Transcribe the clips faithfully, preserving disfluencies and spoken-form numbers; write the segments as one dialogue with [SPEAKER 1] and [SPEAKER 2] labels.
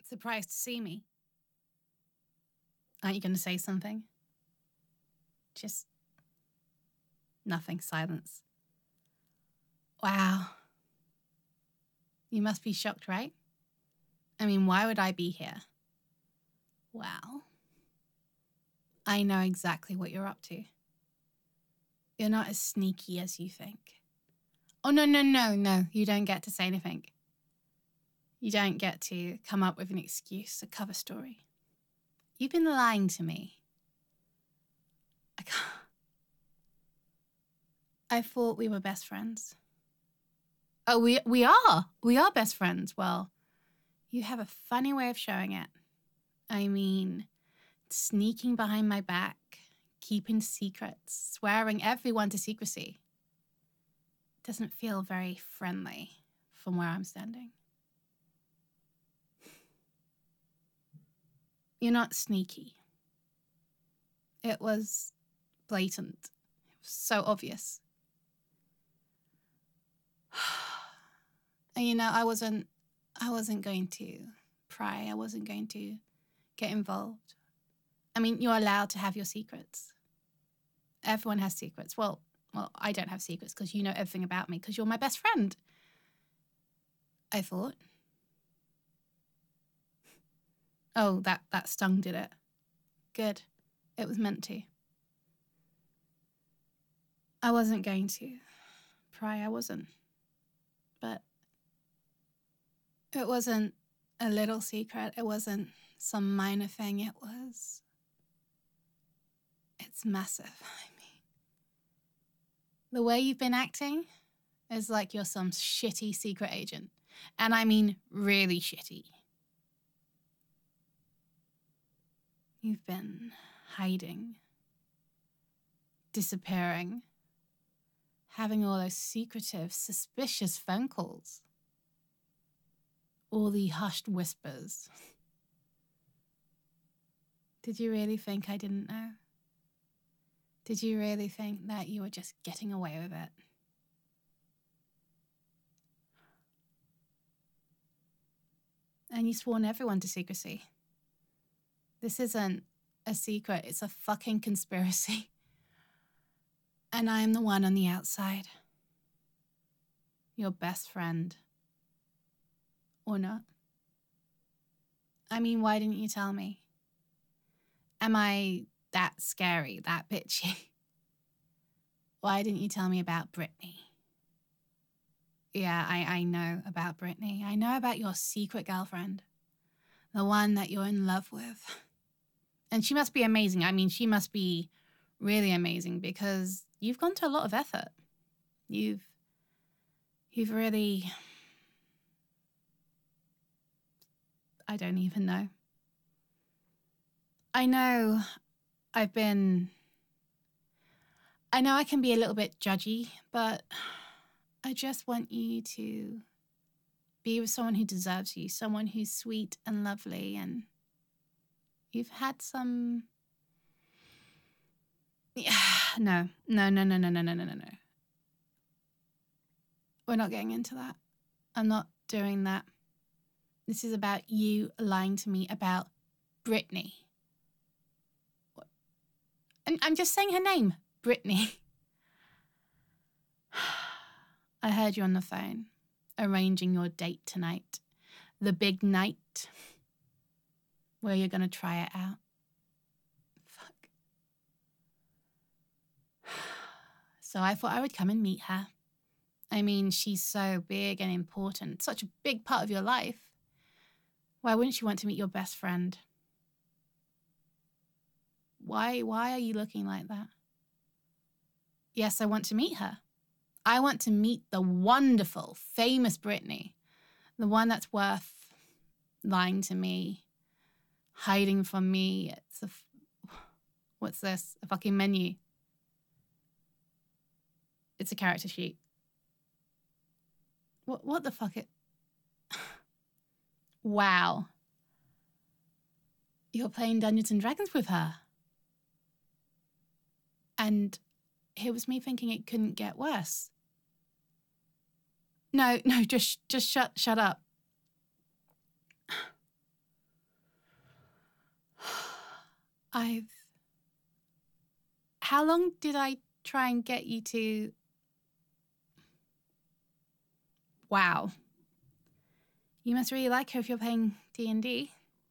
[SPEAKER 1] Surprised to see me? Aren't you going to say something? Just nothing. Silence. Wow. You must be shocked, right? I mean, why would I be here? Well, I know exactly what you're up to. You're not as sneaky as you think. Oh, no, no, no, no. You don't get to say anything. You don't get to come up with an excuse, a cover story. You've been lying to me. I can't. I thought we were best friends. Oh, we we are. We are best friends. Well, you have a funny way of showing it. I mean, sneaking behind my back, keeping secrets, swearing everyone to secrecy. Doesn't feel very friendly from where I'm standing. You're not sneaky. It was blatant. It was so obvious. And you know, I wasn't I wasn't going to pry. I wasn't going to get involved. I mean, you're allowed to have your secrets. Everyone has secrets. Well, well, I don't have secrets because you know everything about me because you're my best friend. I thought. Oh, that, that stung, did it? Good. It was meant to. I wasn't going to pry. I wasn't. But it wasn't a little secret. It wasn't some minor thing. It was... It's massive. I mean, the way you've been acting is like you're some shitty secret agent. And I mean really shitty. You've been hiding, disappearing, having all those secretive, suspicious phone calls. All the hushed whispers. Did you really think I didn't know? Did you really think that you were just getting away with it? And you sworn everyone to secrecy. This isn't a secret, it's a fucking conspiracy. And I am the one on the outside. Your best friend. Or not. I mean, why didn't you tell me? Am I that scary, that bitchy? Why didn't you tell me about Brittany? Yeah, I, I know about Brittany. I know about your secret girlfriend. The one that you're in love with. And she must be amazing. I mean, she must be really amazing because you've gone to a lot of effort. You've, you've really, I don't even know. I know I've been, I know I can be a little bit judgy, but I just want you to be with someone who deserves you, someone who's sweet and lovely, and you've had some... Yeah, no, no, no, no, no, no, no, no, no, no. We're not getting into that. I'm not doing that. This is about you lying to me about Brittany. What? And I'm just saying her name, Brittany. I heard you on the phone, arranging your date tonight. The big night where you're going to try it out. Fuck. So I thought I would come and meet her. I mean, she's so big and important, such a big part of your life. Why wouldn't you want to meet your best friend? Why, why are you looking like that? Yes, I want to meet her. I want to meet the wonderful, famous Brittany. The one that's worth lying to me, hiding from me. It's a, what's this? A fucking menu. It's a character sheet. What, what the fuck it? Wow. You're playing Dungeons and Dragons with her. And here was me thinking it couldn't get worse. No, no, just just shut shut up. I've... How long did I try and get you to... Wow. You must really like her if you're playing D and D.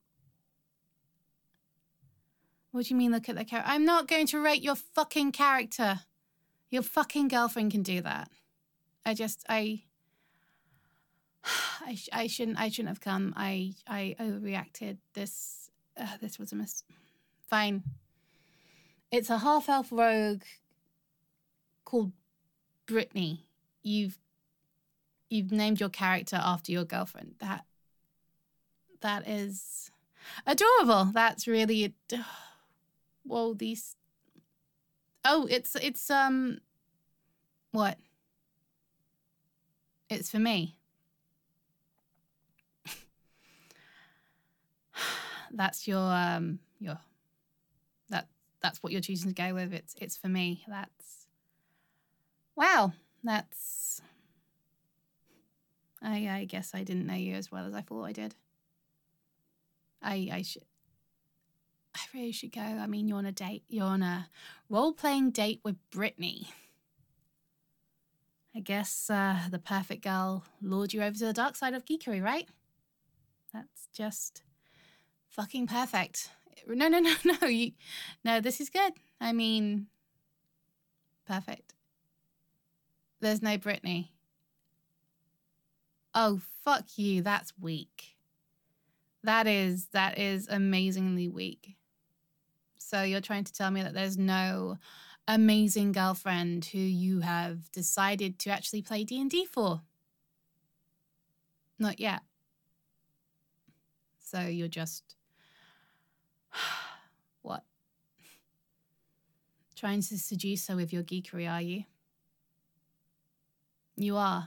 [SPEAKER 1] What do you mean, look at the character? I'm not going to rate your fucking character. Your fucking girlfriend can do that. I just, I... I, sh I shouldn't, I shouldn't have come. I, I overreacted. This, uh, this was a mis... Fine. It's a half-elf rogue called Brittany. You've, you've named your character after your girlfriend. That, that is adorable. That's really, ad whoa, these, oh, it's, it's, um, what? It's for me. That's your, um, your, that, that's what you're choosing to go with. It's, it's for me. That's, wow. That's, I, I guess I didn't know you as well as I thought I did. I, I should, I really should go. I mean, you're on a date. You're on a role-playing date with Brittany. I guess uh, the perfect girl lured you over to the dark side of geekery, right? That's just fucking perfect. No, no, no, no. You, no, this is good. I mean, perfect. There's no Brittany. Oh, fuck you. That's weak. That is, that is amazingly weak. So you're trying to tell me that there's no amazing girlfriend who you have decided to actually play D and D for? Not yet. So you're just... what? Trying to seduce her with your geekery, are you? You are.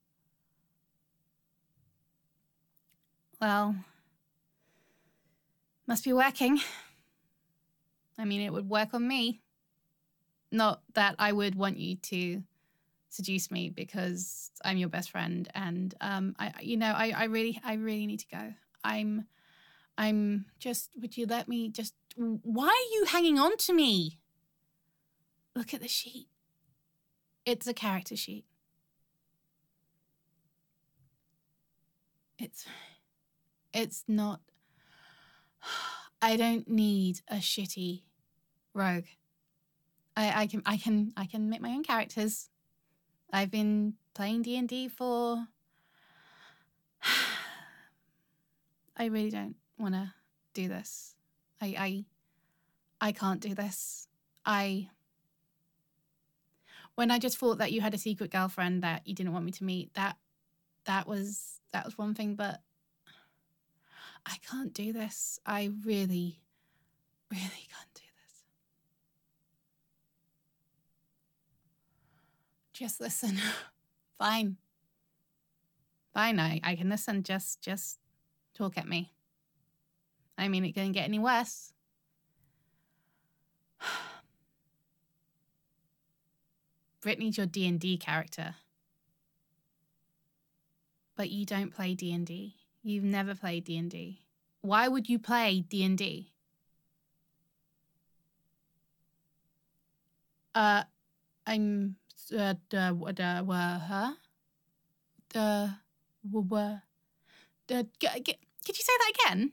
[SPEAKER 1] Well, must be working. I mean, it would work on me. Not that I would want you to seduce me because I'm your best friend, and um, I, you know, I, I really, I really need to go. I'm, I'm just. Would you let me just? Why are you hanging on to me? Look at the sheet. It's a character sheet. It's, it's not. I don't need a shitty rogue. I, I can, I can, I can make my own characters. I've been playing D and D for... I really don't want to do this. I, I, I can't do this. I... When I just thought that you had a secret girlfriend that you didn't want me to meet, that, that was, that was one thing, but I can't do this. I really, really can't do this. Just listen. Fine. Fine, I, I can listen. Just, just talk at me. I mean, it couldn't get any worse. Brittany's your D and D character. But you don't play D and D. You've never played D and D. Why would you play D and D? Uh, I'm... Uh, the... The... Huh? The... The... The... Could you say that again?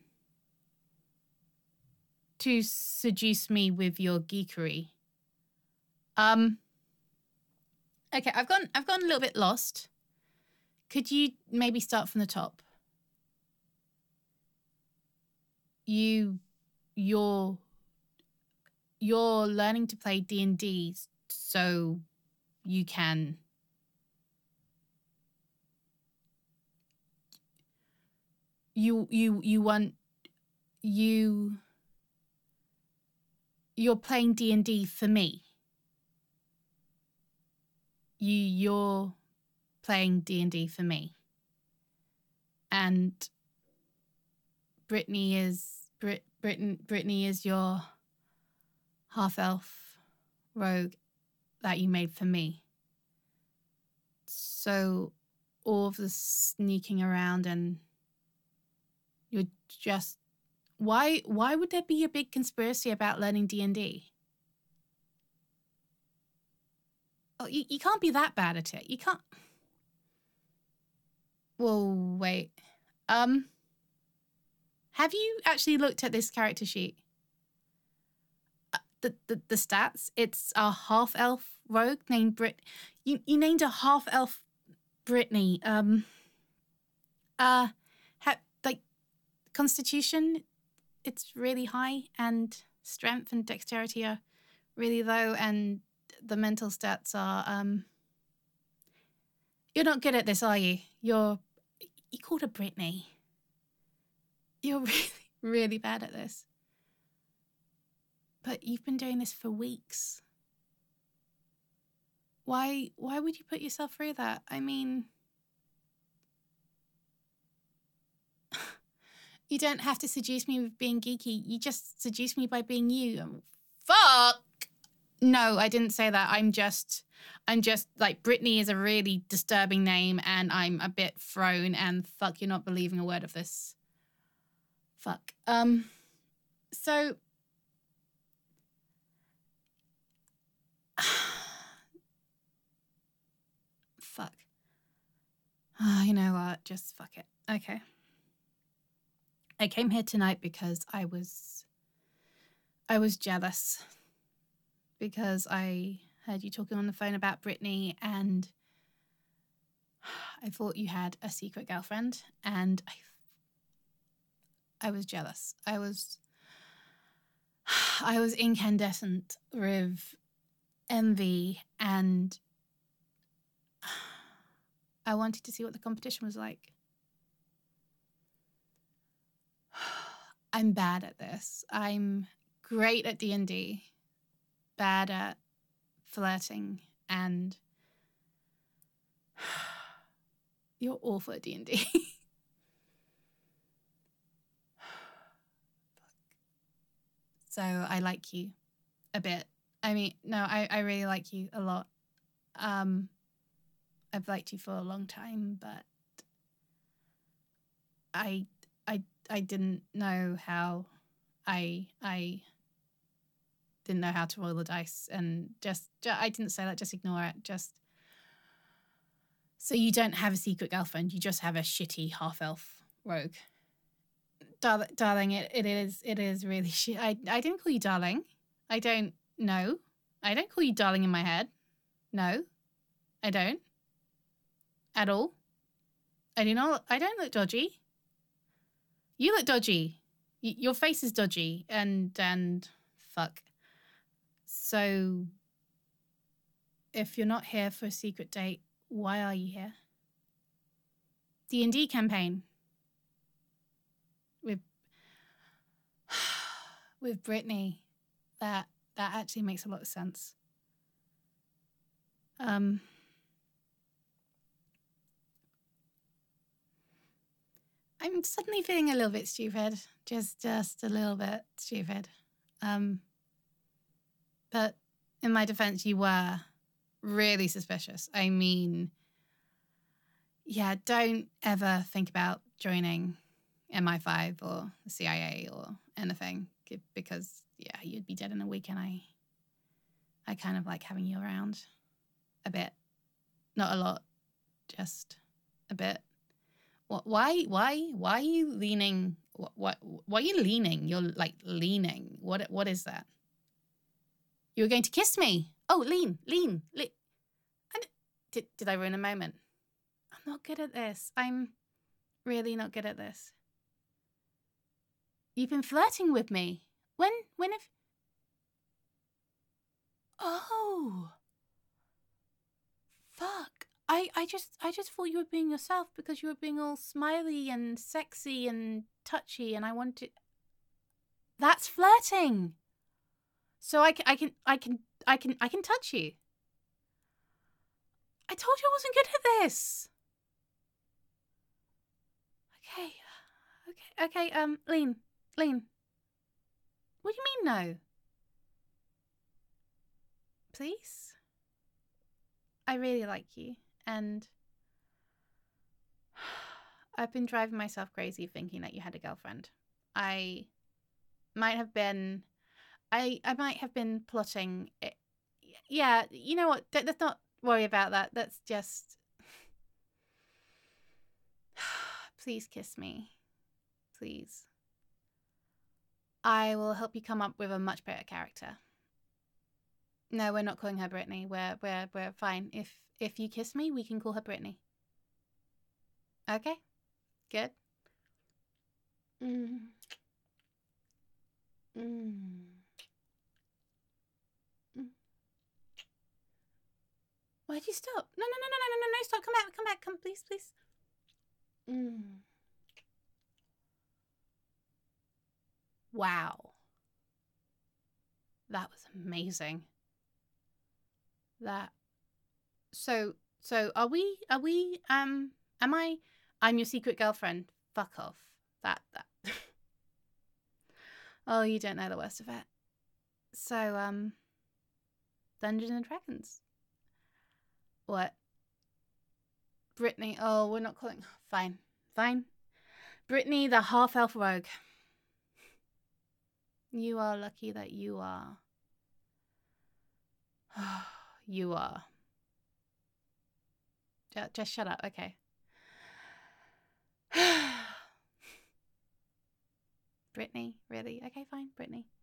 [SPEAKER 1] To seduce me with your geekery. Um... Okay, I've gone, I've gone a little bit lost. Could you maybe start from the top? You, you're, you're learning to play D and D so you can... You, you, you want... You... You're playing D and D for me. You, you're playing D and D for me. And Brittany is Brit Britain Brittany is your half-elf rogue that you made for me. So all of the sneaking around and you're just Why why would there be a big conspiracy about learning D and D? Oh, you, you can't be that bad at it. You can't. Whoa, wait. Um, have you actually looked at this character sheet? Uh, the, the the stats. It's a half elf rogue named Brit. You you named a half elf Brittany. Um. Uh, ha- like Constitution, it's really high, and strength and dexterity are really low, and the mental stats are um. You're not good at this, are you? You're you called her Brittany. You're really really bad at this. But you've been doing this for weeks. Why why would you put yourself through that? I mean, you don't have to seduce me with being geeky. You just seduce me by being you. Fuck! No, I didn't say that. I'm just, I'm just, like, Brittany is a really disturbing name, and I'm a bit thrown, and fuck, you're not believing a word of this. Fuck. Um, so... fuck. Oh, you know what? Just fuck it. Okay. I came here tonight because I was... I was jealous. Because I heard you talking on the phone about Brittany, and I thought you had a secret girlfriend, and I, I was jealous. I was, I was incandescent with envy, and I wanted to see what the competition was like. I'm bad at this. I'm great at D and D, bad at flirting, and you're awful at D and D. So I like you a bit. I mean, no, I, I really like you a lot. Um, I've liked you for a long time, but I I I didn't know how I I didn't know how to roll the dice, and just, just I didn't say that. Just ignore it. Just so you don't have a secret girlfriend. You just have a shitty half elf rogue. Dar- darling, it, it is it is really shit. I I didn't call you darling. I don't know. I don't call you darling in my head. No, I don't. At all. I do not. I don't look dodgy. You look dodgy. Y- your face is dodgy, and and fuck. So, if you're not here for a secret date, why are you here? D and D campaign with with Brittany. That that actually makes a lot of sense. Um. I'm suddenly feeling a little bit stupid. Just just a little bit stupid. Um, but in my defense, you were really suspicious. I mean, yeah, don't ever think about joining M I five or the C I A or anything, because, yeah, you'd be dead in a week, and I, I kind of like having you around a bit. Not a lot, just a bit. What? Why? Why? Why are you leaning? What? What? Why are you leaning? You're like leaning. What? What is that? You were going to kiss me. Oh, lean, lean, lean. And did did I ruin a moment? I'm not good at this. I'm really not good at this. You've been flirting with me. When? When have? Oh. Fuck. I, I just I just thought you were being yourself because you were being all smiley and sexy and touchy, and I wanted. That's flirting. So I can I can I can I can I can touch you. I told you I wasn't good at this. Okay. Okay. Okay. Um, lean, lean. What do you mean no? Please. I really like you, and I've been driving myself crazy thinking that you had a girlfriend. I might have been, I, I might have been plotting it. Yeah, you know what? Let's not worry about that. That's just... Please kiss me. Please. I will help you come up with a much better character. No, we're not calling her Brittany. We're we're we're fine. If if you kiss me, we can call her Brittany. Okay? Good. Mm. Mm. Mm. Why'd you stop? No, no, no, no, no, no, no, stop. Come back, come back, come, please, please. Mm. Wow. That was amazing. That. So, so are we, are we, um, am I, I'm your secret girlfriend. Fuck off. That, that. Oh, you don't know the worst of it. So, um, Dungeons and Dragons. What? Brittany. Oh, we're not calling. Fine. Fine. Brittany, the half-elf rogue. You are lucky that you are. You are. Just, just shut up. Okay. Brittany, really? Okay, fine. Brittany.